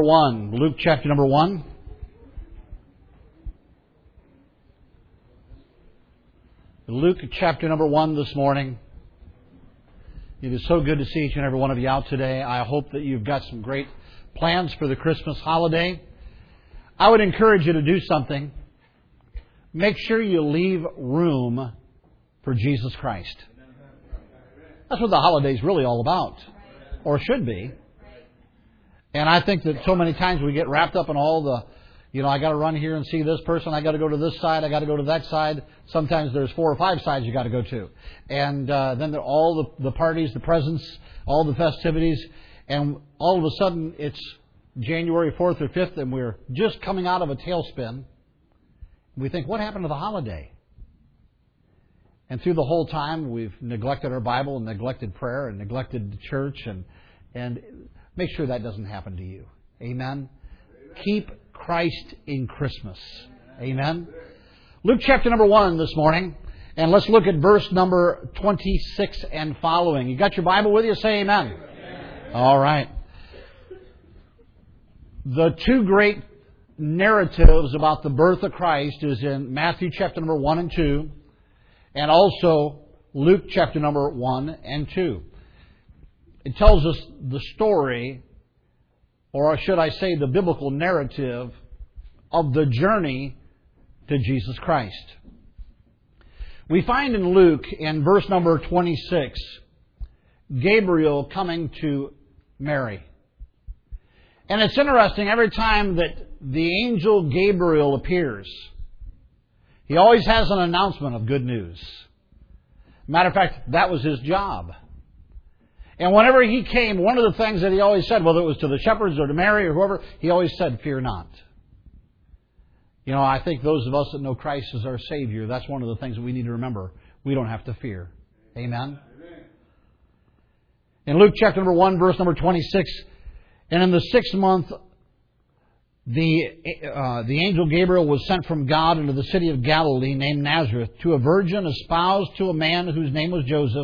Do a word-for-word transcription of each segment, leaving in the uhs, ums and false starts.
one, Luke chapter number one. Luke chapter number one this morning. It is so good to see each and every one of you out today. I hope that you've got some great plans for the Christmas holiday. I would encourage you to do something. Make sure you leave room for Jesus Christ. That's what the holiday's really all about, or should be. And I think that so many times we get wrapped up in all the, you know, I got to run here and see this person, I got to go to this side, I got to go to that side. Sometimes there's four or five sides you got to go to. And uh, then there are all the, the parties, the presents, all the festivities, and all of a sudden it's January fourth or fifth and we're just coming out of a tailspin. We think, what happened to the holiday? And through the whole time we've neglected our Bible and neglected prayer and neglected the church, and and make sure that doesn't happen to you. Amen? Amen. Keep Christ in Christmas. Amen? Luke chapter number one this morning. And let's look at verse number twenty-six and following. You got your Bible with you? Say amen. Amen. All right. The two great narratives about the birth of Christ is in Matthew chapter number one and two. And also Luke chapter number one and two. It tells us the story, or should I say the biblical narrative, of the journey to Jesus Christ. We find in Luke, in verse number twenty-six, Gabriel coming to Mary. And it's interesting, every time that the angel Gabriel appears, he always has an announcement of good news. Matter of fact, that was his job. And whenever he came, one of the things that he always said, whether it was to the shepherds or to Mary or whoever, he always said, "Fear not." You know, I think those of us that know Christ as our Savior, that's one of the things that we need to remember. We don't have to fear. Amen? Amen. In Luke chapter number one, verse number twenty-six, and in the sixth month, the uh, the angel Gabriel was sent from God into the city of Galilee named Nazareth to a virgin espoused to a man whose name was Joseph,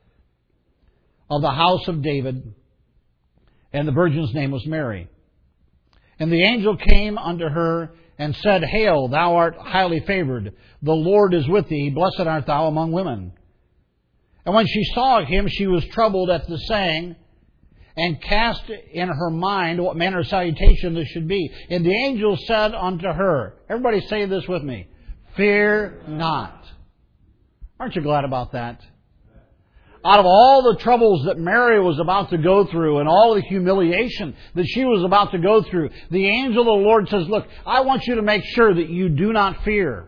of the house of David, and the virgin's name was Mary. And the angel came unto her and said, "Hail, thou art highly favored. The Lord is with thee. Blessed art thou among women." And when she saw him, she was troubled at the saying, and cast in her mind what manner of salutation this should be. And the angel said unto her, everybody say this with me, "Fear not." Aren't you glad about that? Out of all the troubles that Mary was about to go through and all the humiliation that she was about to go through, the angel of the Lord says, "Look, I want you to make sure that you do not fear.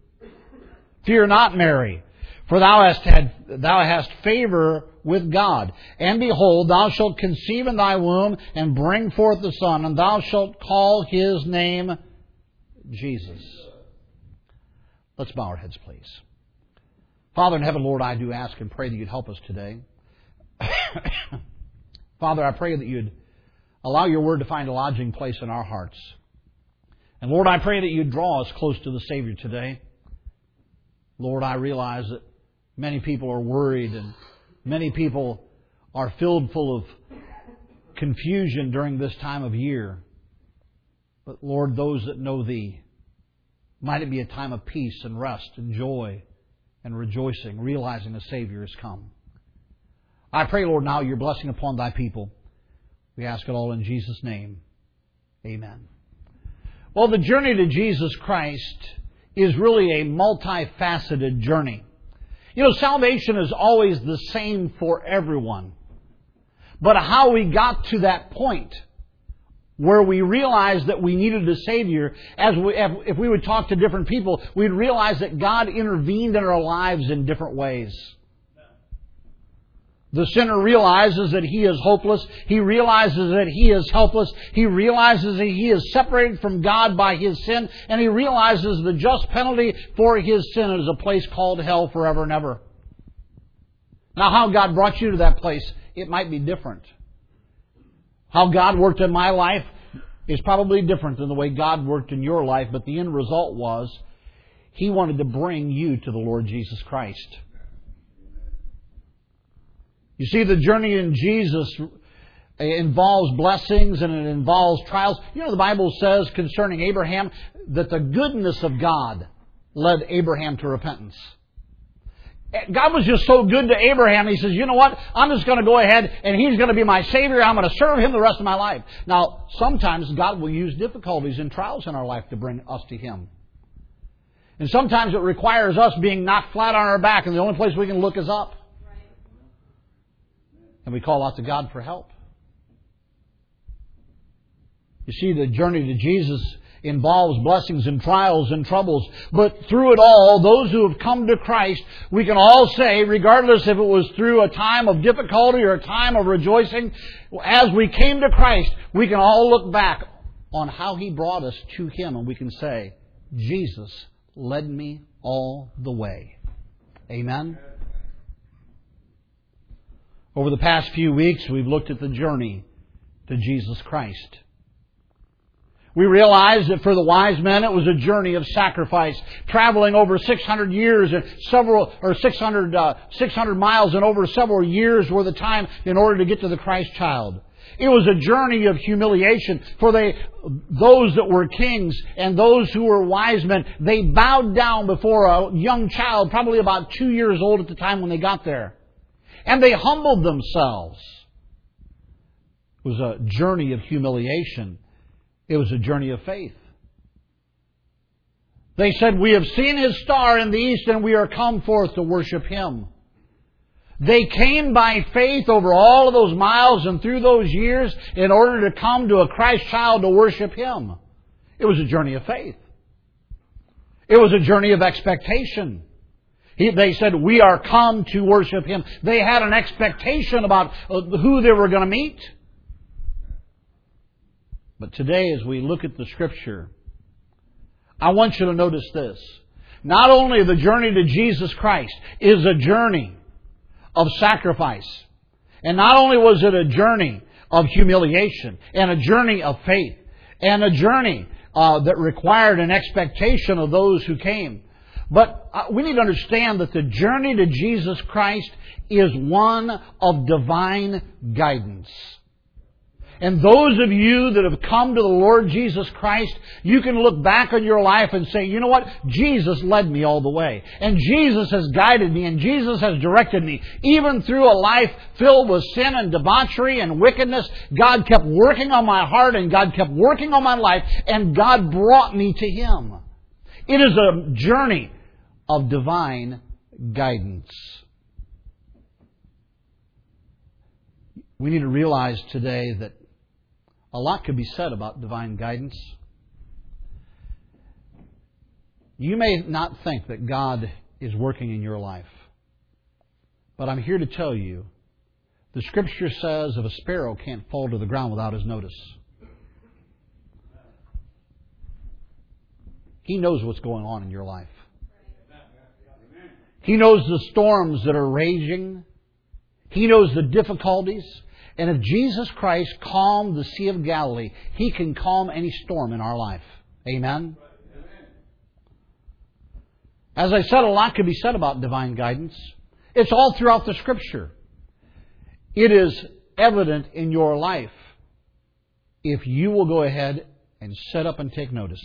Fear not, Mary, for thou hast had, thou hast favor with God. And behold, thou shalt conceive in thy womb and bring forth a son, and thou shalt call his name Jesus." Let's bow our heads, please. Father in heaven, Lord, I do ask and pray that you'd help us today. Father, I pray that you'd allow your word to find a lodging place in our hearts. And Lord, I pray that you'd draw us close to the Savior today. Lord, I realize that many people are worried and many people are filled full of confusion during this time of year. But Lord, those that know Thee, might it be a time of peace and rest and joy and rejoicing, realizing the Savior has come. I pray, Lord, now your blessing upon thy people. We ask it all in Jesus' name. Amen. Well, the journey to Jesus Christ is really a multifaceted journey. You know, salvation is always the same for everyone. But how we got to that point where we realized that we needed a Savior, as we, if we would talk to different people, we'd realize that God intervened in our lives in different ways. The sinner realizes that he is hopeless. He realizes that he is helpless. He realizes that he is separated from God by his sin. And he realizes the just penalty for his sin is a place called hell forever and ever. Now, how God brought you to that place, it might be different. How God worked in my life is probably different than the way God worked in your life, but the end result was He wanted to bring you to the Lord Jesus Christ. You see, the journey in Jesus It involves blessings and it involves trials. You know, the Bible says concerning Abraham that the goodness of God led Abraham to repentance. God was just so good to Abraham. He says, you know what? I'm just going to go ahead and He's going to be my Savior. I'm going to serve Him the rest of my life. Now, sometimes God will use difficulties and trials in our life to bring us to Him. And sometimes it requires us being knocked flat on our back, and the only place we can look is up. And we call out to God for help. You see, the journey to Jesus involves blessings and trials and troubles. But through it all, those who have come to Christ, we can all say, regardless if it was through a time of difficulty or a time of rejoicing, as we came to Christ, we can all look back on how He brought us to Him, and we can say, Jesus led me all the way. Amen? Over the past few weeks, we've looked at the journey to Jesus Christ. We realize that for the wise men, it was a journey of sacrifice, traveling over six hundred years and several, or six hundred, uh, six hundred miles and over several years worth of time in order to get to the Christ child. It was a journey of humiliation for they, those that were kings and those who were wise men. They bowed down before a young child, probably about two years old at the time when they got there. And they humbled themselves. It was a journey of humiliation. It was a journey of faith. They said, we have seen His star in the east and we are come forth to worship Him. They came by faith over all of those miles and through those years in order to come to a Christ child to worship Him. It was a journey of faith. It was a journey of expectation. He, they said, we are come to worship Him. They had an expectation about who they were going to meet. But today, as we look at the Scripture, I want you to notice this. Not only the journey to Jesus Christ is a journey of sacrifice, and not only was it a journey of humiliation, and a journey of faith, and a journey uh, that required an expectation of those who came, but uh, we need to understand that the journey to Jesus Christ is one of divine guidance. And those of you that have come to the Lord Jesus Christ, you can look back on your life and say, you know what? Jesus led me all the way. And Jesus has guided me and Jesus has directed me. Even through a life filled with sin and debauchery and wickedness, God kept working on my heart and God kept working on my life and God brought me to Him. It is a journey of divine guidance. We need to realize today that a lot could be said about divine guidance. You may not think that God is working in your life, but I'm here to tell you, the Scripture says if a sparrow can't fall to the ground without His notice. He knows what's going on in your life. He knows the storms that are raging. He knows the difficulties. And if Jesus Christ calmed the Sea of Galilee, He can calm any storm in our life. Amen? As I said, a lot could be said about divine guidance. It's all throughout the Scripture. It is evident in your life if you will go ahead and set up and take notice.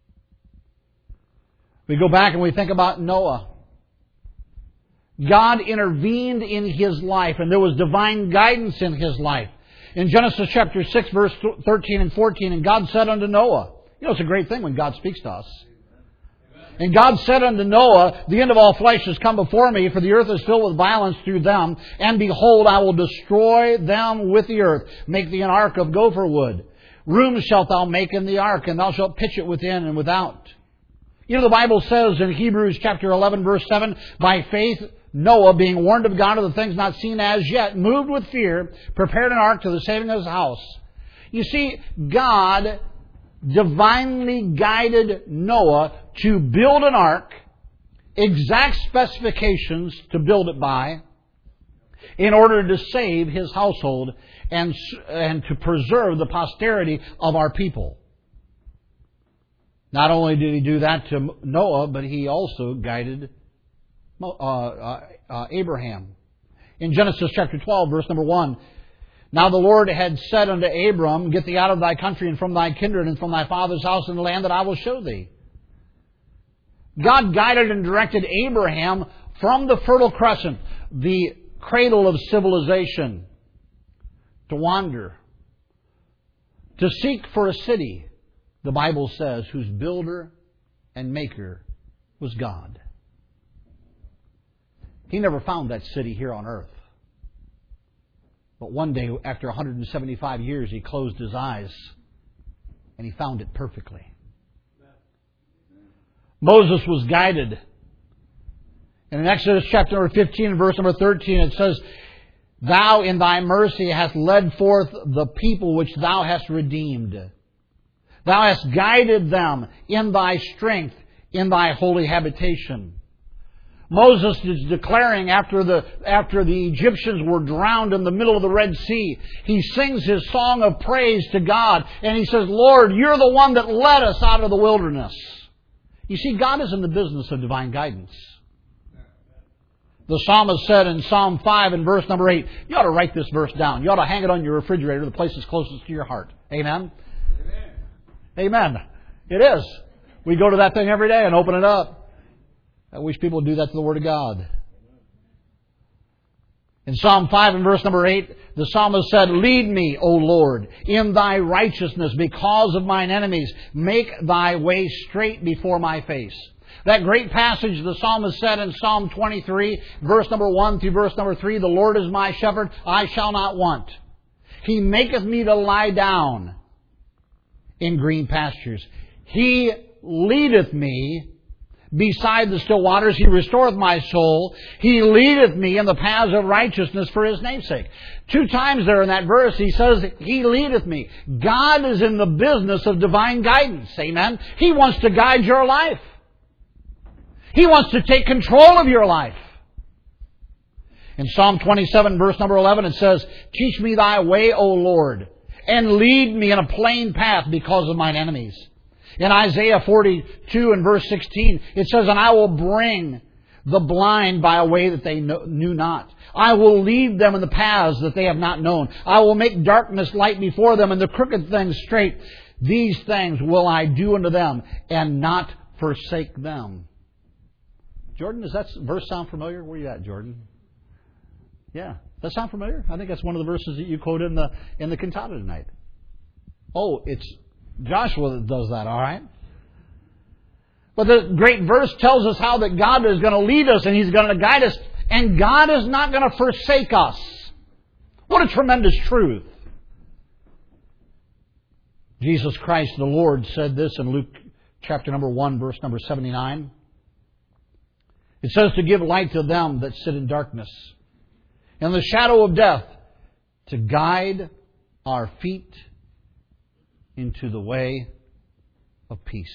We go back and we think about Noah. God intervened in his life, and there was divine guidance in his life. In Genesis chapter six, verse thirteen and fourteen, and God said unto Noah, you know, it's a great thing when God speaks to us. And God said unto Noah, the end of all flesh has come before me, for the earth is filled with violence through them. And behold, I will destroy them with the earth. Make thee an ark of gopher wood. Rooms shalt thou make in the ark, and thou shalt pitch it within and without. You know, the Bible says in Hebrews chapter eleven, verse seven, by faith Noah, being warned of God of the things not seen as yet, moved with fear, prepared an ark to the saving of his house. You see, God divinely guided Noah to build an ark, exact specifications to build it by, in order to save his household and, and to preserve the posterity of our people. Not only did He do that to Noah, but He also guided Uh, uh, uh, Abraham. In Genesis chapter twelve, verse number one, Now the Lord had said unto Abram, Get thee out of thy country and from thy kindred and from thy father's house in the land that I will show thee. God guided and directed Abraham from the Fertile Crescent, the cradle of civilization, to wander, to seek for a city, the Bible says, whose builder and maker was God. He never found that city here on earth. But one day, after one hundred seventy-five years, he closed his eyes and he found it perfectly. Moses was guided. And in Exodus chapter number fifteen, verse number thirteen, it says, Thou in thy mercy hast led forth the people which thou hast redeemed. Thou hast guided them in thy strength, in thy holy habitation. Moses is declaring after the, after the Egyptians were drowned in the middle of the Red Sea, he sings his song of praise to God, and he says, Lord, you're the one that led us out of the wilderness. You see, God is in the business of divine guidance. The psalmist said in Psalm five and verse number eight, you ought to write this verse down. You ought to hang it on your refrigerator, the place that's closest to your heart. Amen? Amen. Amen. It is. We go to that thing every day and open it up. I wish people would do that to the Word of God. In Psalm five and verse number eight, the psalmist said, Lead me, O Lord, in thy righteousness because of mine enemies. Make thy way straight before my face. That great passage the psalmist said in Psalm twenty-three, verse number one through verse number three, The Lord is my shepherd, I shall not want. He maketh me to lie down in green pastures. He leadeth me beside the still waters. He restoreth my soul. He leadeth me in the paths of righteousness for His name's sake. Two times there in that verse He says, He leadeth me. God is in the business of divine guidance. Amen? He wants to guide your life. He wants to take control of your life. In Psalm twenty-seven, verse number eleven, it says, Teach me thy way, O Lord, and lead me in a plain path because of mine enemies. In Isaiah forty-two and verse sixteen, it says, And I will bring the blind by a way that they knew not. I will lead them in the paths that they have not known. I will make darkness light before them and the crooked things straight. These things will I do unto them and not forsake them. Jordan, does that verse sound familiar? Where are you at, Jordan? Yeah. Does that sound familiar? I think that's one of the verses that you quoted in the, in the cantata tonight. Oh, it's Joshua that does that, all right? But the great verse tells us how that God is going to lead us and He's going to guide us. And God is not going to forsake us. What a tremendous truth. Jesus Christ the Lord said this in Luke chapter number one, verse number seventy-nine. It says, To give light to them that sit in darkness, and the shadow of death, to guide our feet into the way of peace.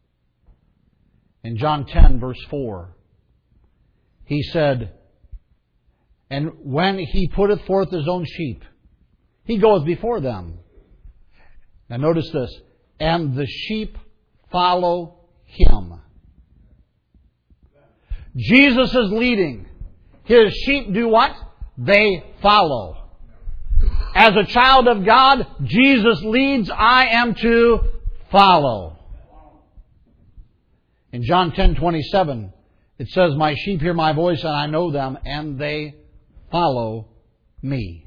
In John ten, verse four, He said, And when He putteth forth His own sheep, He goeth before them. Now notice this, and the sheep follow Him. Jesus is leading. His sheep do what? They follow. As a child of God, Jesus leads, I am to follow. In John ten twenty-seven, it says, My sheep hear my voice, and I know them, and they follow me.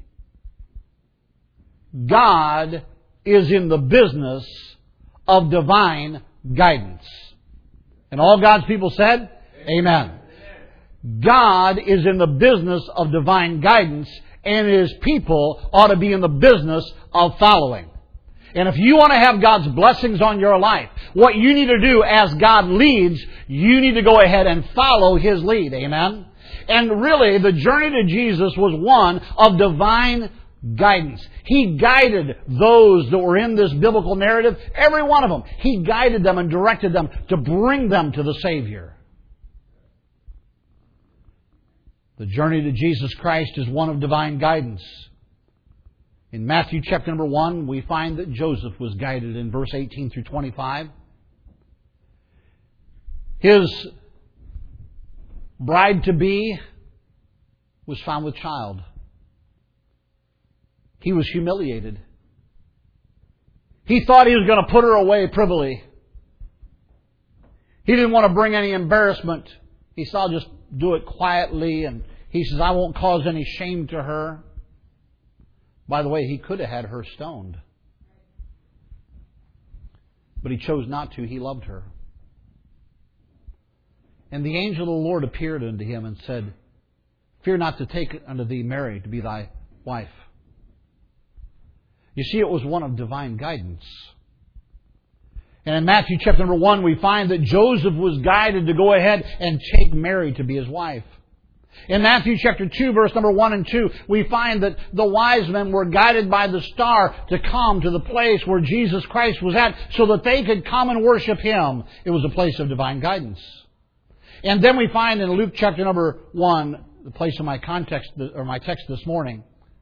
God is in the business of divine guidance. And all God's people said, Amen. God is in the business of divine guidance, and His people ought to be in the business of following. And if you want to have God's blessings on your life, what you need to do as God leads, you need to go ahead and follow His lead. Amen? And really, the journey to Jesus was one of divine guidance. He guided those that were in this biblical narrative, every one of them. He guided them and directed them to bring them to the Savior. The journey to Jesus Christ is one of divine guidance. In Matthew chapter number one, we find that Joseph was guided in verse eighteen through twenty-five. His bride-to-be was found with child. he was humiliated. He thought he was going to put her away privily. He didn't want to bring any embarrassment. He said, I'll just do it quietly. And he says, I won't cause any shame to her. By the way, he could have had her stoned. But he chose not to. He loved her. And the angel of the Lord appeared unto him and said, Fear not to take unto thee Mary to be thy wife. You see, it was one of divine guidance. And in Matthew chapter number one, we find that Joseph was guided to go ahead and take Mary to be his wife. In Matthew chapter two, verse number one and two, we find that the wise men were guided by the star to come to the place where Jesus Christ was at so that they could come and worship Him. It was a place of divine guidance. And then we find in Luke chapter number one, the place of my context or my text this morning,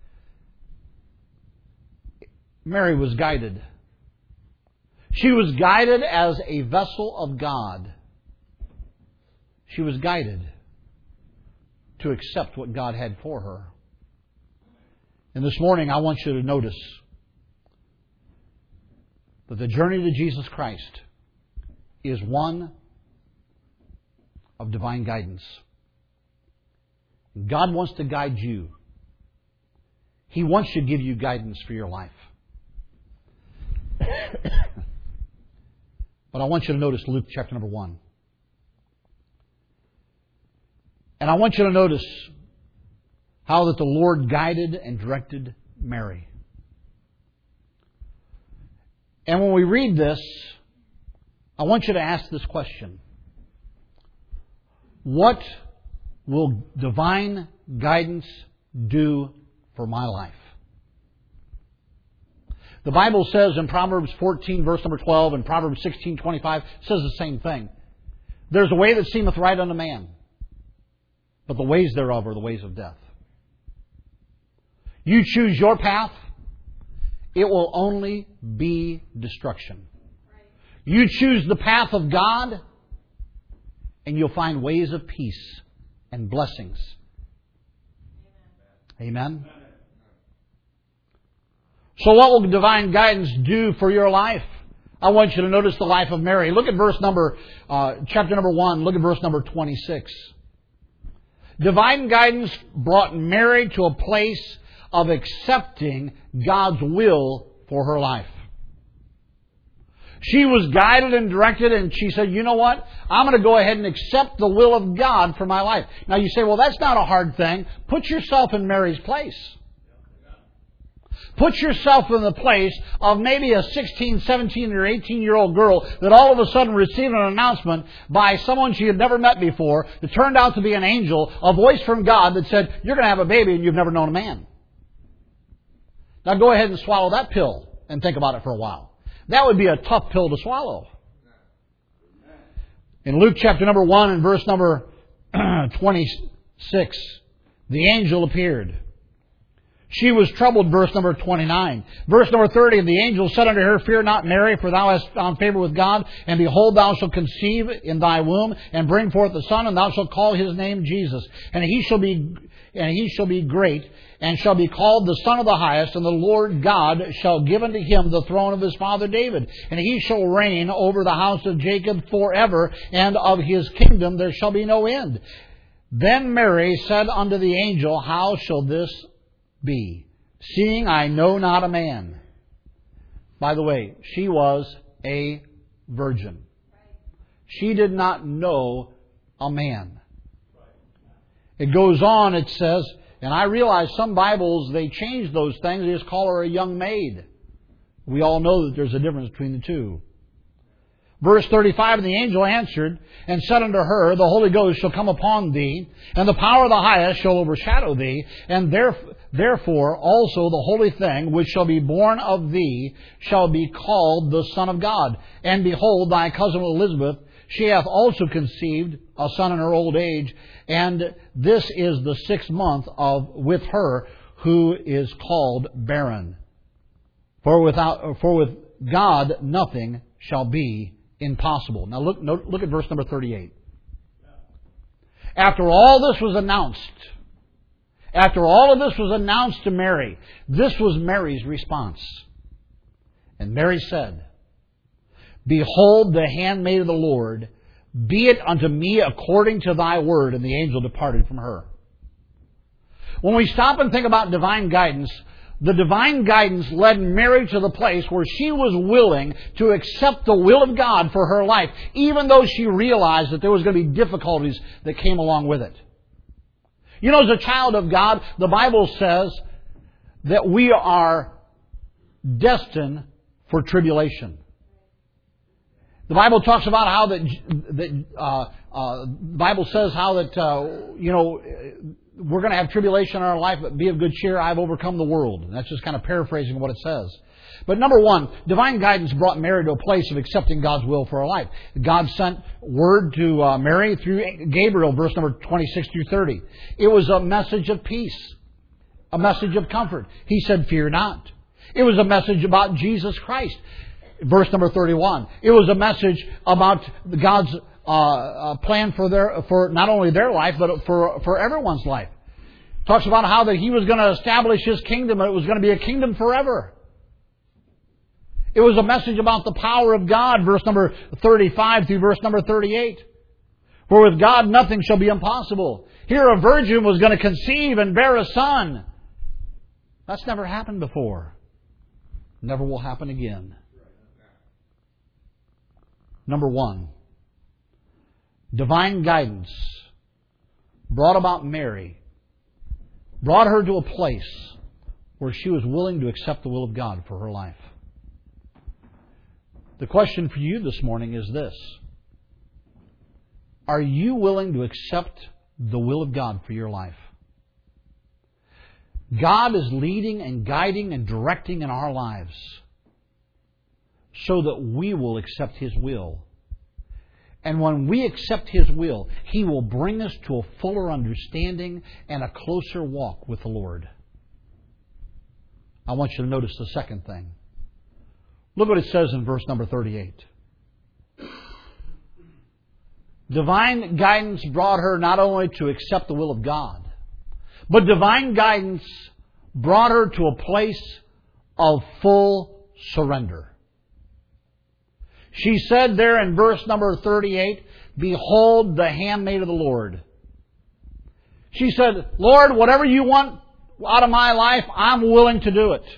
Mary was guided. She was guided as a vessel of God. She was guided to accept what God had for her. And this morning I want you to notice that the journey to Jesus Christ is one of divine guidance. God wants to guide you. He wants to give you guidance for your life. But I want you to notice Luke chapter number one. And I want you to notice how that the Lord guided and directed Mary. And when we read this, I want you to ask this question. What will divine guidance do for my life? The Bible says in Proverbs fourteen, verse number twelve, and Proverbs sixteen, twenty-five, says the same thing. There's a way that seemeth right unto man, but the ways thereof are the ways of death. You choose your path, it will only be destruction. You choose the path of God, and you'll find ways of peace and blessings. Amen? So what will divine guidance do for your life? I want you to notice the life of Mary. Look at verse number, uh, chapter number one. Look at verse number twenty-six. Divine guidance brought Mary to a place of accepting God's will for her life. She was guided and directed, and she said, you know what? I'm going to go ahead and accept the will of God for my life. Now you say, well, that's not a hard thing. Put yourself in Mary's place. Put yourself in the place of maybe a sixteen, seventeen, or eighteen-year-old girl that all of a sudden received an announcement by someone she had never met before that turned out to be an angel, a voice from God that said, you're going to have a baby and you've never known a man. Now go ahead and swallow that pill and think about it for a while. That would be a tough pill to swallow. In Luke chapter number one and verse number twenty-six, the angel appeared. She was troubled, verse number twenty-nine. Verse number thirty, and the angel said unto her, Fear not, Mary, for thou hast found favor with God, and behold, thou shalt conceive in thy womb, and bring forth a son, and thou shalt call his name Jesus. And he shall be, and he shall be great, and shall be called the Son of the Highest, and the Lord God shall give unto him the throne of his father David. And he shall reign over the house of Jacob forever, and of his kingdom there shall be no end. Then Mary said unto the angel, How shall this be, seeing I know not a man? By the way, she was a virgin. She did not know a man. It goes on, it says, and I realize some Bibles, they change those things. They just call her a young maid. We all know that there's a difference between the two. Verse thirty-five, and the angel answered and said unto her, The Holy Ghost shall come upon thee, and the power of the highest shall overshadow thee, and therefore also the holy thing which shall be born of thee shall be called the Son of God. And behold, thy cousin Elizabeth, she hath also conceived a son in her old age, and this is the sixth month of with her who is called barren. For without for with God nothing shall be impossible. Now look, look at verse number thirty-eight. After all this was announced, After all of this was announced to Mary, this was Mary's response. And Mary said, Behold the handmaid of the Lord, be it unto me according to thy word. And the angel departed from her. When we stop and think about divine guidance, the divine guidance led Mary to the place where she was willing to accept the will of God for her life, even though she realized that there was going to be difficulties that came along with it. You know, as a child of God, the Bible says that we are destined for tribulation. The Bible talks about how that, that uh, uh, the Bible says how that, uh, you know, we're going to have tribulation in our life, but be of good cheer, I've overcome the world. And that's just kind of paraphrasing what it says. But number one, divine guidance brought Mary to a place of accepting God's will for her life. God sent word to uh, Mary through Gabriel, verse number twenty-six through thirty. It was a message of peace, a message of comfort. He said, fear not. It was a message about Jesus Christ. Verse number thirty-one. It was a message about God's uh, uh, plan for their for not only their life, but for for everyone's life. Talks about how that He was going to establish His kingdom, and it was going to be a kingdom forever. It was a message about the power of God, verse number thirty-five through verse number thirty-eight. For with God nothing shall be impossible. Here a virgin was going to conceive and bear a son. That's never happened before. Never will happen again. Number one, divine guidance brought about Mary, brought her to a place where she was willing to accept the will of God for her life. The question for you this morning is this. Are you willing to accept the will of God for your life? God is leading and guiding and directing in our lives so that we will accept His will. And when we accept His will, He will bring us to a fuller understanding and a closer walk with the Lord. I want you to notice the second thing. Look what it says in verse number thirty-eight. Divine guidance brought her not only to accept the will of God, but divine guidance brought her to a place of full surrender. She said there in verse number thirty-eight, Behold the handmaid of the Lord. She said, Lord, whatever you want out of my life, I'm willing to do it.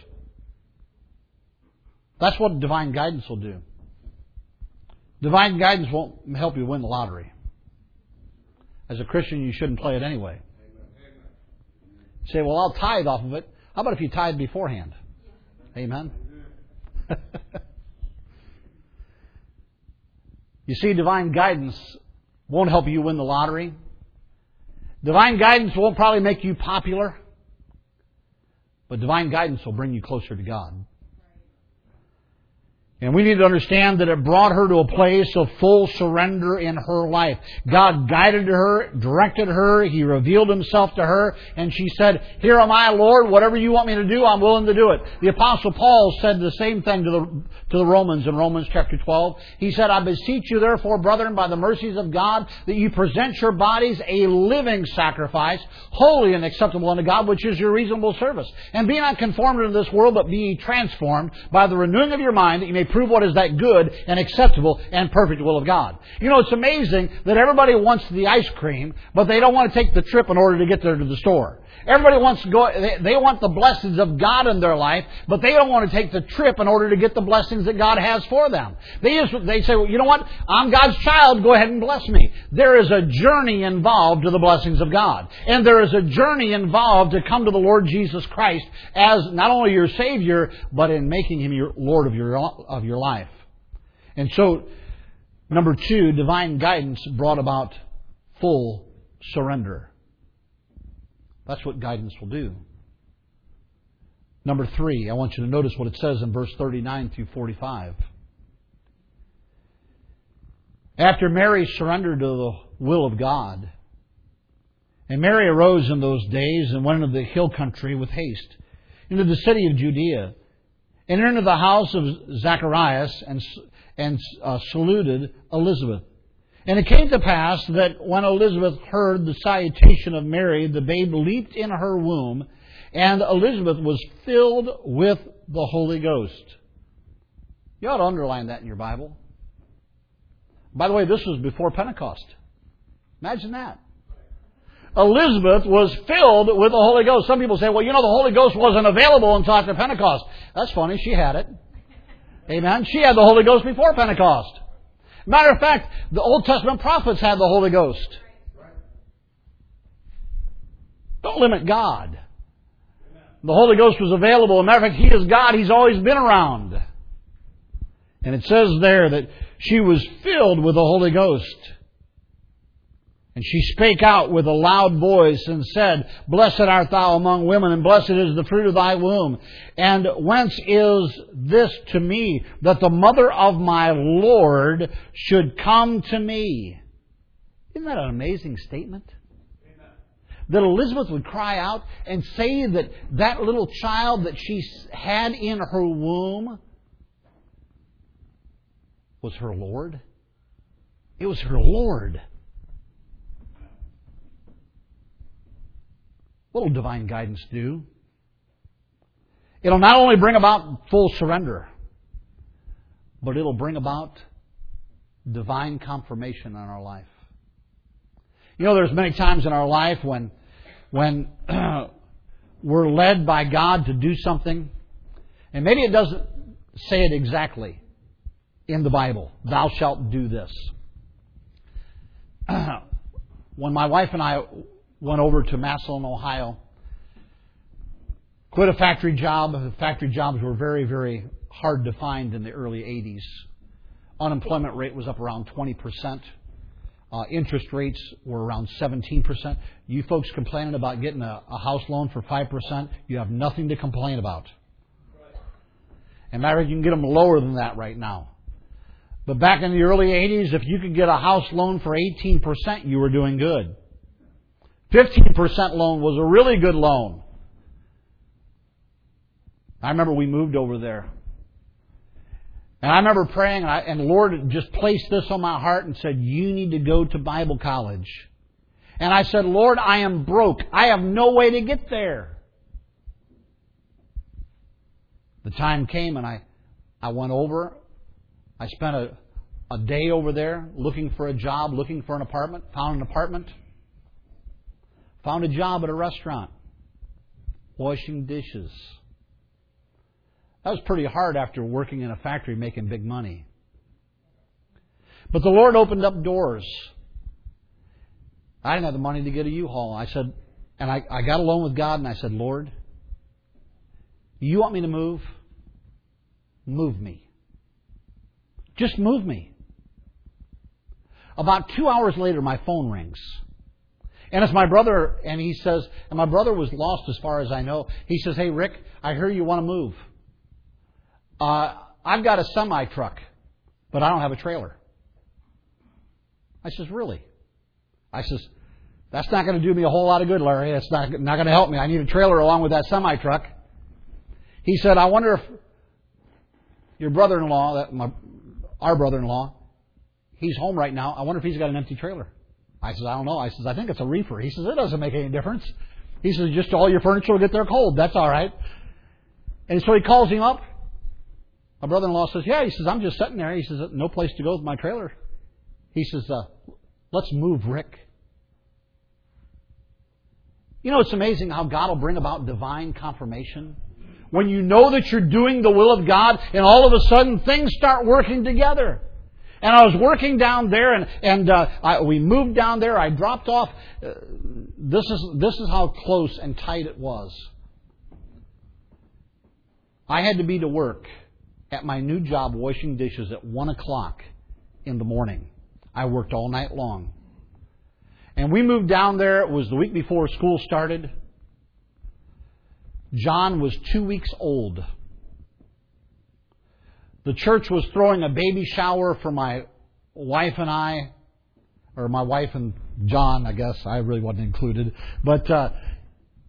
That's what divine guidance will do. Divine guidance won't help you win the lottery. As a Christian, you shouldn't play it anyway. You say, well, I'll tithe off of it. How about if you tithe beforehand? Amen? You see, divine guidance won't help you win the lottery. Divine guidance won't probably make you popular. But divine guidance will bring you closer to God. And we need to understand that it brought her to a place of full surrender in her life. God guided her, directed her, He revealed Himself to her, and she said, Here am I, Lord, whatever you want me to do, I'm willing to do it. The Apostle Paul said the same thing to the, to the Romans in Romans chapter twelve. He said, I beseech you therefore, brethren, by the mercies of God, that you present your bodies a living sacrifice, holy and acceptable unto God, which is your reasonable service. And be not conformed to this world, but be ye transformed by the renewing of your mind, that you may prove what is that good and acceptable and perfect will of God. You know, it's amazing that everybody wants the ice cream, but they don't want to take the trip in order to get there to the store. Everybody wants to go, they, they want the blessings of God in their life, but they don't want to take the trip in order to get the blessings that God has for them. They just, they say, well, you know what? I'm God's child, go ahead and bless me. There is a journey involved to the blessings of God. And there is a journey involved to come to the Lord Jesus Christ as not only your Savior, but in making Him your Lord of your, of your life. And so, number two, divine guidance brought about full surrender. That's what guidance will do. Number three, I want you to notice what it says in verse thirty-nine through forty-five. After Mary surrendered to the will of God, and Mary arose in those days and went into the hill country with haste, into the city of Judea, and into the house of Zacharias, and, and uh, saluted Elizabeth. And it came to pass that when Elizabeth heard the salutation of Mary, the babe leaped in her womb, and Elizabeth was filled with the Holy Ghost. You ought to underline that in your Bible. By the way, this was before Pentecost. Imagine that. Elizabeth was filled with the Holy Ghost. Some people say, well, you know, the Holy Ghost wasn't available until after Pentecost. That's funny. She had it. Amen. She had the Holy Ghost before Pentecost. Matter of fact, the Old Testament prophets had the Holy Ghost. Don't limit God. The Holy Ghost was available. As a matter of fact, He is God. He's always been around. And it says there that she was filled with the Holy Ghost. And she spake out with a loud voice and said, Blessed art thou among women, and blessed is the fruit of thy womb. And whence is this to me, that the mother of my Lord should come to me? Isn't that an amazing statement? Amen. That Elizabeth would cry out and say that that little child that she had in her womb was her Lord. It was her Lord. What will divine guidance do? It'll not only bring about full surrender, but it'll bring about divine confirmation in our life. You know, there's many times in our life when, when we're led by God to do something, and maybe it doesn't say it exactly in the Bible. Thou shalt do this. When my wife and I went over to Massillon, Ohio, quit a factory job. The factory jobs were very, very hard to find in the early eighties. Unemployment rate was up around twenty percent. Uh, interest rates were around seventeen percent. You folks complaining about getting a, a house loan for five percent, you have nothing to complain about. And matter of fact, you can get them lower than that right now. But back in the early eighties, if you could get a house loan for eighteen percent, you were doing good. fifteen percent loan was a really good loan. I remember we moved over there. And I remember praying, and, I, and the Lord just placed this on my heart and said, you need to go to Bible college. And I said, Lord, I am broke. I have no way to get there. The time came and I, I went over. I spent a, a day over there looking for a job, looking for an apartment, found an apartment. Found a job at a restaurant, washing dishes. That was pretty hard after working in a factory making big money. But the Lord opened up doors. I didn't have the money to get a U-Haul. I said, and I, I got alone with God and I said, Lord, you want me to move? Move me. Just move me. About two hours later, my phone rings. And it's my brother, and he says, and my brother was lost as far as I know. He says, hey, Rick, I hear you want to move. Uh, I've got a semi-truck, but I don't have a trailer. I says, really? I says, that's not going to do me a whole lot of good, Larry. It's not, not going to help me. I need a trailer along with that semi-truck. He said, I wonder if your brother-in-law, that my, our brother-in-law, he's home right now. I wonder if he's got an empty trailer. I says, I don't know. I says, I think it's a reefer. He says, it doesn't make any difference. He says, just all your furniture will get there cold. That's all right. And so he calls him up. My brother-in-law says, yeah. He says, I'm just sitting there. He says, no place to go with my trailer. He says, uh, let's move, Rick. You know, it's amazing how God will bring about divine confirmation. When you know that you're doing the will of God, and all of a sudden things start working together. And I was working down there, and, and uh, I, we moved down there. I dropped off. Uh, this is this is how close and tight it was. I had to be to work at my new job washing dishes at one o'clock in the morning. I worked all night long. And we moved down there. It was the week before school started. John was two weeks old. The church was throwing a baby shower for my wife and I, or my wife and John, I guess. I really wasn't included. But uh,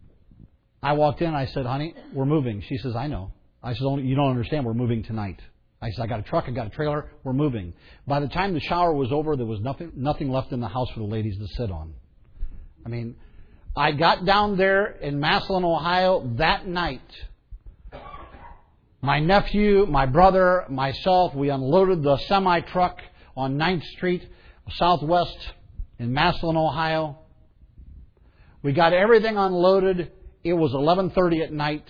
I walked in and I said, honey, we're moving. She says, I know. I said, you don't understand. We're moving tonight. I said, I got a truck, I got a trailer, we're moving. By the time the shower was over, there was nothing nothing left in the house for the ladies to sit on. I mean, I got down there in Massillon, Ohio that night. My nephew, my brother, myself, we unloaded the semi-truck on ninth Street, Southwest in Massillon, Ohio. We got everything unloaded. It was eleven thirty at night.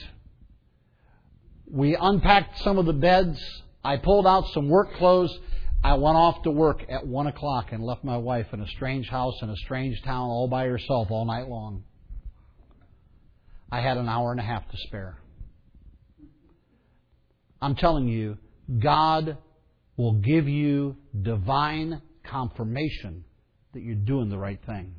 We unpacked some of the beds. I pulled out some work clothes. I went off to work at one o'clock and left my wife in a strange house in a strange town all by herself all night long. I had an hour and a half to spare. I'm telling you, God will give you divine confirmation that you're doing the right thing.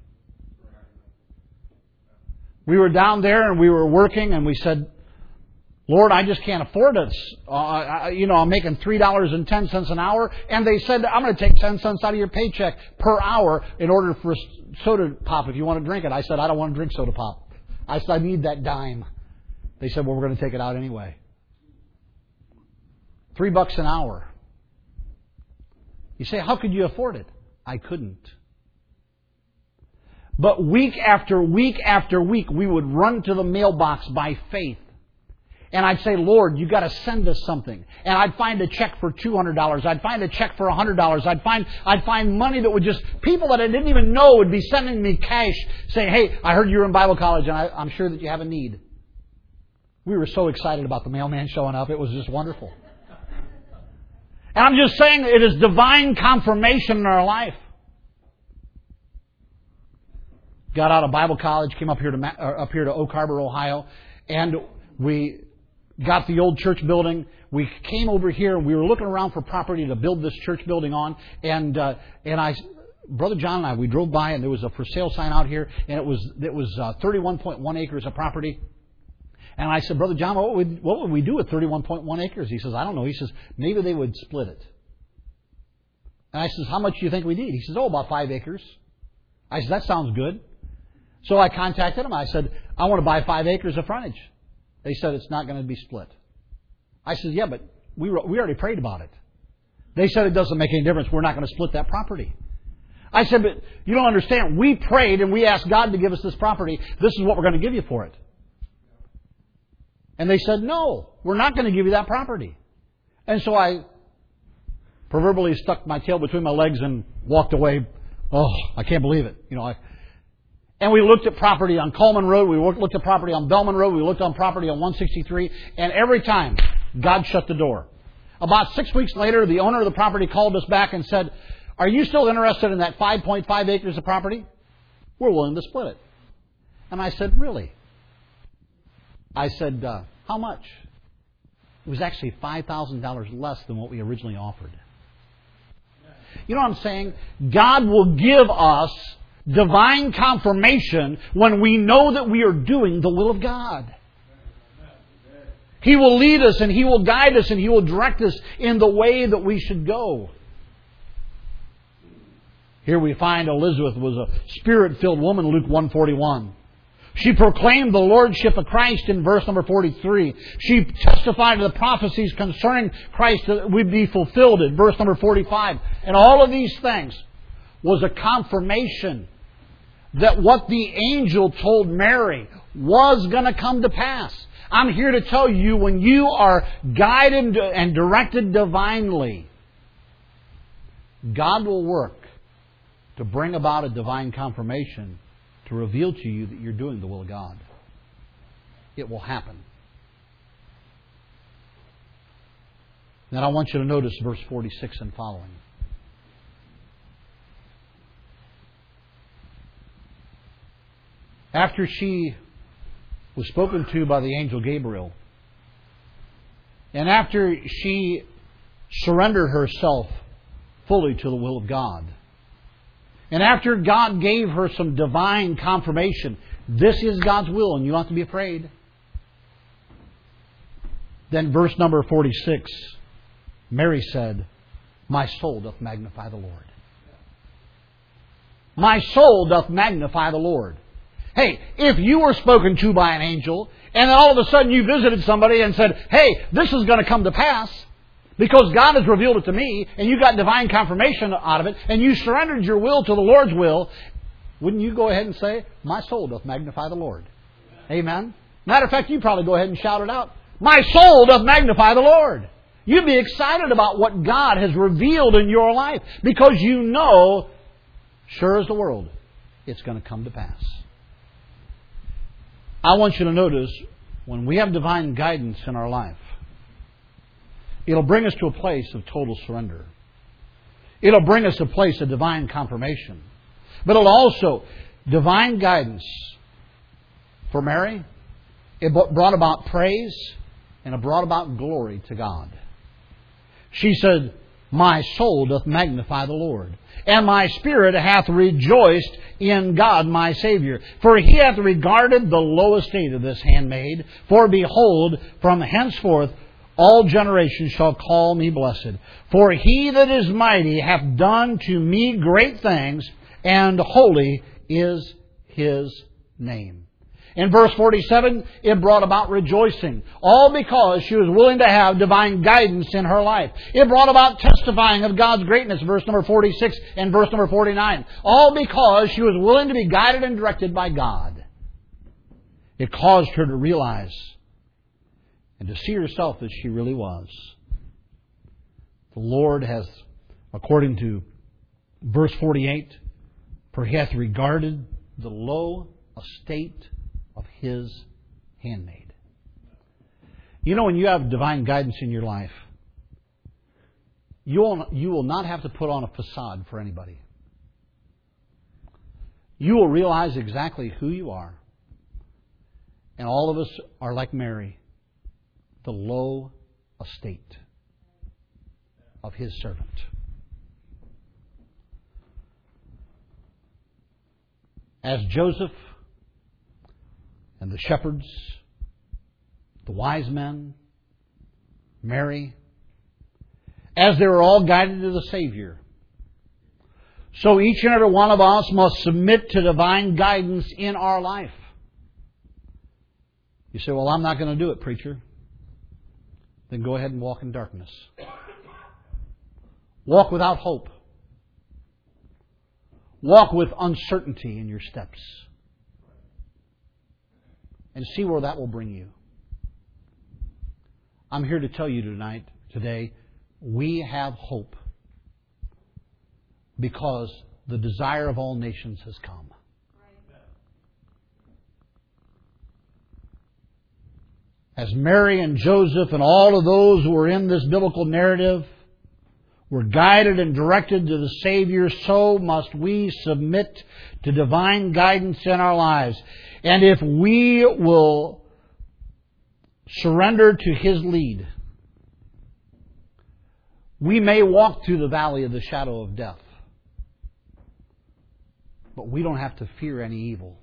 We were down there and we were working and we said, Lord, I just can't afford it. Uh, I, you know, I'm making three dollars and ten cents an hour. And they said, I'm going to take ten cents out of your paycheck per hour in order for soda pop if you want to drink it. I said, I don't want to drink soda pop. I said, I need that dime. They said, well, we're going to take it out anyway. Three bucks an hour. You say, how could you afford it? I couldn't. But week after week after week, we would run to the mailbox by faith. And I'd say, Lord, you've got to send us something. And I'd find a check for two hundred dollars. I'd find a check for one hundred dollars. I'd find I'd find money that would just, people that I didn't even know would be sending me cash saying, hey, I heard you're in Bible college and I, I'm sure that you have a need. We were so excited about the mailman showing up. It was just wonderful. And I'm just saying it is divine confirmation in our life. Got out of Bible college, came up here to up here to Oak Harbor, Ohio, and we got the old church building. We came over here and we were looking around for property to build this church building on. And uh, and I, Brother John and I, we drove by and there was a for sale sign out here, and it was it was uh, thirty-one point one acres of property. And I said, Brother John, what would what would we do with thirty-one point one acres? He says, I don't know. He says, maybe they would split it. And I says, how much do you think we need? He says, oh, about five acres. I said, that sounds good. So I contacted him. I said, I want to buy five acres of frontage. They said it's not going to be split. I said, yeah, but we we already prayed about it. They said it doesn't make any difference. We're not going to split that property. I said, but you don't understand. We prayed and we asked God to give us this property. This is what we're going to give you for it. And they said, no, we're not going to give you that property. And so I proverbially stuck my tail between my legs and walked away. Oh, I can't believe it. You know, I... And we looked at property on Coleman Road. We looked at property on Bellman Road. We looked on property on one sixty-three. And every time, God shut the door. About six weeks later, the owner of the property called us back and said, are you still interested in that five point five acres of property? We're willing to split it. And I said, really? I said, uh, how much? It was actually five thousand dollars less than what we originally offered. You know what I'm saying? God will give us divine confirmation when we know that we are doing the will of God. He will lead us and He will guide us and He will direct us in the way that we should go. Here we find Elizabeth was a Spirit-filled woman, Luke one forty-one. She proclaimed the Lordship of Christ in verse number forty-three. She testified to the prophecies concerning Christ that would be fulfilled in verse number forty-five. And all of these things was a confirmation that what the angel told Mary was going to come to pass. I'm here to tell you, when you are guided and directed divinely, God will work to bring about a divine confirmation to reveal to you that you're doing the will of God. It will happen. Then I want you to notice verse forty-six and following. After she was spoken to by the angel Gabriel, and after she surrendered herself fully to the will of God, and after God gave her some divine confirmation, this is God's will and you don't have to be afraid. Then verse number forty-six, Mary said, my soul doth magnify the Lord. My soul doth magnify the Lord. Hey, if you were spoken to by an angel, and then all of a sudden you visited somebody and said, hey, this is going to come to pass, Because God has revealed it to me, and you got divine confirmation out of it, and you surrendered your will to the Lord's will, wouldn't you go ahead and say, my soul doth magnify the Lord? Amen? Matter of fact, you probably go ahead and shout it out. My soul doth magnify the Lord. You'd be excited about what God has revealed in your life, because you know, sure as the world, it's going to come to pass. I want you to notice, when we have divine guidance in our life, it'll bring us to a place of total surrender. It'll bring us to a place of divine confirmation. But it'll also, divine guidance for Mary, it brought about praise and it brought about glory to God. She said, my soul doth magnify the Lord, and my spirit hath rejoiced in God my Savior. For He hath regarded the low estate of this handmaid. For behold, from henceforth all generations shall call me blessed. For He that is mighty hath done to me great things, and holy is His name. In verse forty-seven, it brought about rejoicing. All because she was willing to have divine guidance in her life. It brought about testifying of God's greatness, verse number forty-six and verse number forty-nine. All because she was willing to be guided and directed by God. It caused her to realize and to see herself as she really was. The Lord has, according to verse forty-eight, for He hath regarded the low estate of His handmaid. You know, when you have divine guidance in your life, you will, you will not have to put on a facade for anybody. You will realize exactly who you are. And all of us are like Mary, the low estate of His servant. As Joseph and the shepherds, the wise men, Mary, as they were all guided to the Savior, so each and every one of us must submit to divine guidance in our life. You say, well, I'm not going to do it, preacher. Then go ahead and walk in darkness. Walk without hope. Walk with uncertainty in your steps. And see where that will bring you. I'm here to tell you tonight, today, we have hope. Because the desire of all nations has come. As Mary and Joseph and all of those who were in this biblical narrative were guided and directed to the Savior, so must we submit to divine guidance in our lives. And if we will surrender to His lead, we may walk through the valley of the shadow of death, but we don't have to fear any evil.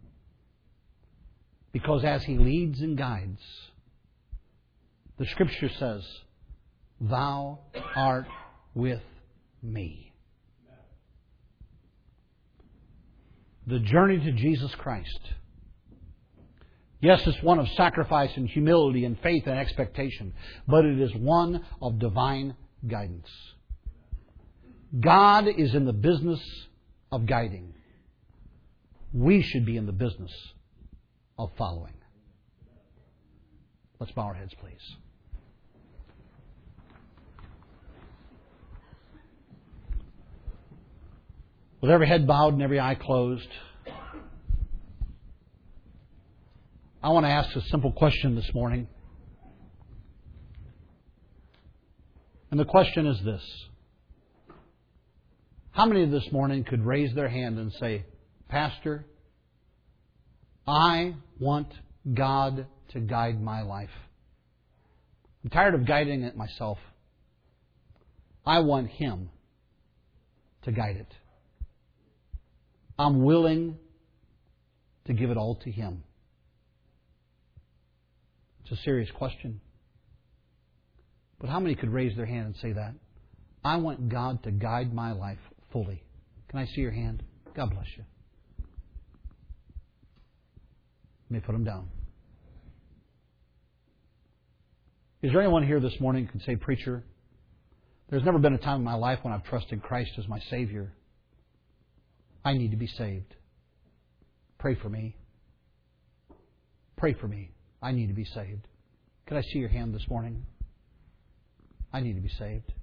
Because as He leads and guides, the Scripture says, Thou art with me. The journey to Jesus Christ. Yes, it's one of sacrifice and humility and faith and expectation, but it is one of divine guidance. God is in the business of guiding. We should be in the business of following. Let's bow our heads, please. With every head bowed and every eye closed, I want to ask a simple question this morning. And the question is this. How many this morning could raise their hand and say, Pastor, I want God to guide my life. I'm tired of guiding it myself. I want Him to guide it. I'm willing to give it all to Him. It's a serious question. But how many could raise their hand and say that? I want God to guide my life fully. Can I see your hand? God bless you. Let me put them down. Is there anyone here this morning who can say, Preacher, There's never been a time in my life when I've trusted Christ as my Savior. I need to be saved. Pray for me. Pray for me. I need to be saved. Could I see your hand this morning? I need to be saved.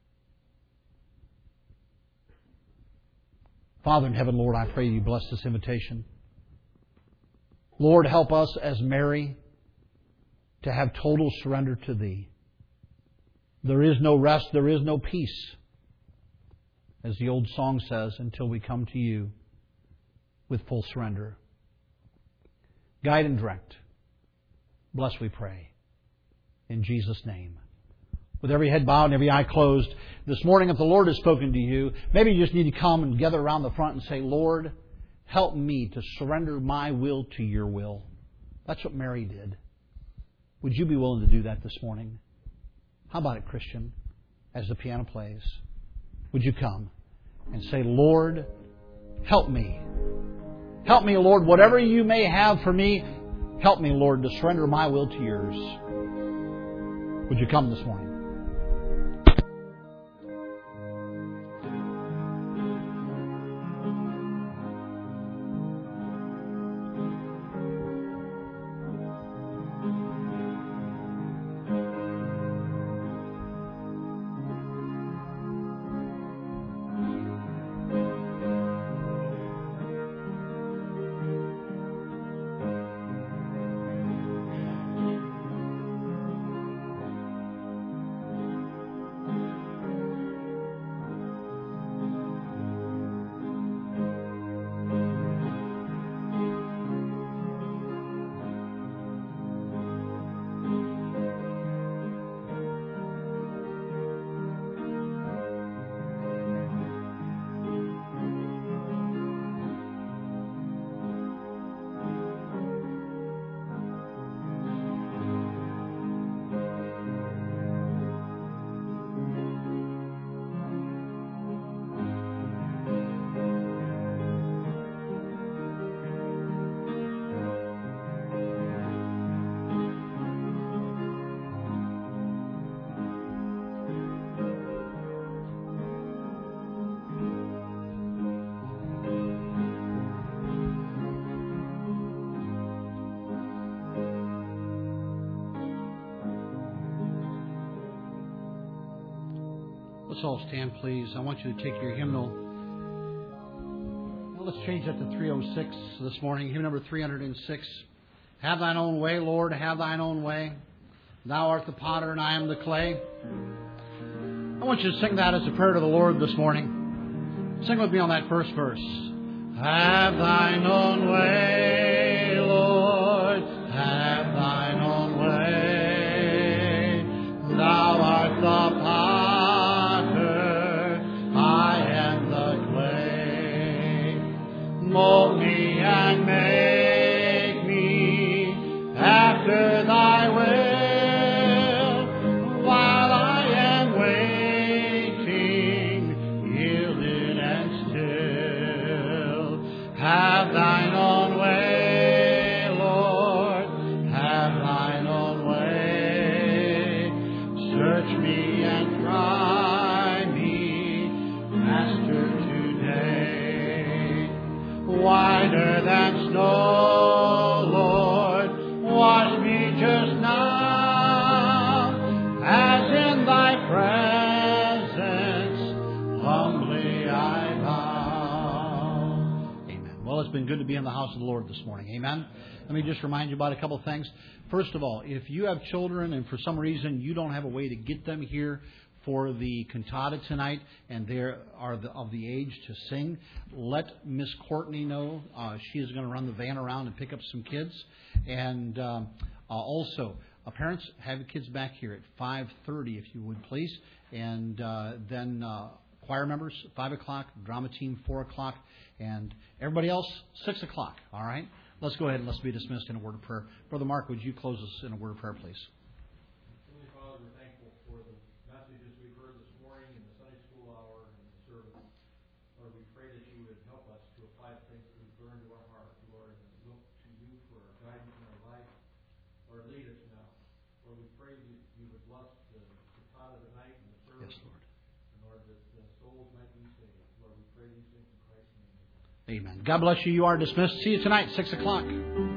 Father in heaven, Lord, I pray You bless this invitation. Lord, help us as Mary to have total surrender to Thee. There is no rest, there is no peace, as the old song says, until we come to You with full surrender. Guide and direct. Bless, we pray. In Jesus' name. With every head bowed and every eye closed, this morning if the Lord has spoken to you, maybe you just need to come and gather around the front and say, Lord, help me to surrender my will to Your will. That's what Mary did. Would you be willing to do that this morning? How about it, Christian, as the piano plays? Would you come and say, Lord, help me. Help me, Lord, whatever You may have for me, help me, Lord, to surrender my will to Yours. Would you come this morning? Let's all stand, please. I want you to take your hymnal. Well, let's change that to three oh six this morning. Hymn number three oh six. Have Thine own way, Lord, have Thine own way. Thou art the potter and I am the clay. I want you to sing that as a prayer to the Lord this morning. Sing with me on that first verse. Have Thine own way, Lord, have Thine own way. Thou art the potter. Mold me and make me after Thy will, while I am waiting, yielded and still. Have Thine own way, Lord, have Thine own way. Search me and try me, Master, whiter than snow, Lord, wash me just now, as in Thy presence humbly I bow. Amen. Well, it's been good to be in the house of the Lord this morning. Amen. Let me just remind you about a couple of things. First of all, if you have children and for some reason you don't have a way to get them here for the cantata tonight, and they are the, of the age to sing, let Miss Courtney know. Uh, she is going to run the van around and pick up some kids. And um, uh, also, uh, parents, have your kids back here at five thirty, if you would, please. And uh, then uh, choir members, five o'clock, drama team, four o'clock, and everybody else, six o'clock. All right? Let's go ahead and let's be dismissed in a word of prayer. Brother Mark, would you close us in a word of prayer, please? Yes, Lord. souls might be saved. Lord, we pray these things in Christ's name. Amen. God bless you. You are dismissed. See you tonight, six o'clock.